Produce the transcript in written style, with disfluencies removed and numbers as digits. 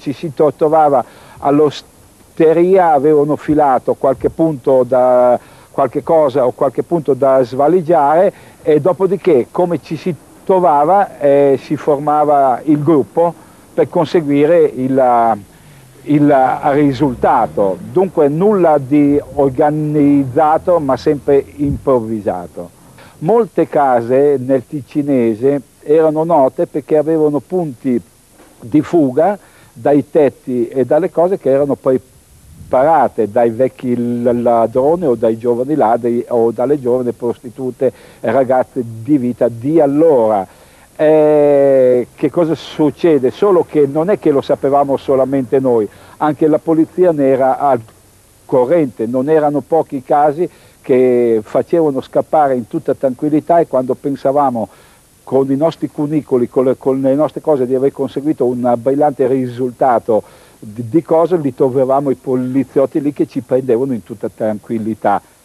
ci si trovava all'osteria, avevano filato qualche punto da qualche cosa o qualche punto da svaligiare, e dopodiché, come ci si trovava, si formava il gruppo per conseguire il risultato. Dunque nulla di organizzato, ma sempre improvvisato. Molte case nel ticinese erano note perché avevano punti di fuga dai tetti e dalle cose che erano poi parate dai vecchi ladroni o dai giovani ladri o dalle giovani prostitute e ragazze di vita di allora. Che cosa succede? Solo che non è che lo sapevamo solamente noi, anche la polizia ne era al corrente, non erano pochi i casi che facevano scappare in tutta tranquillità, e quando pensavamo con i nostri cunicoli, con le nostre cose, di aver conseguito un brillante risultato di cose, li trovavamo i poliziotti lì che ci prendevano in tutta tranquillità.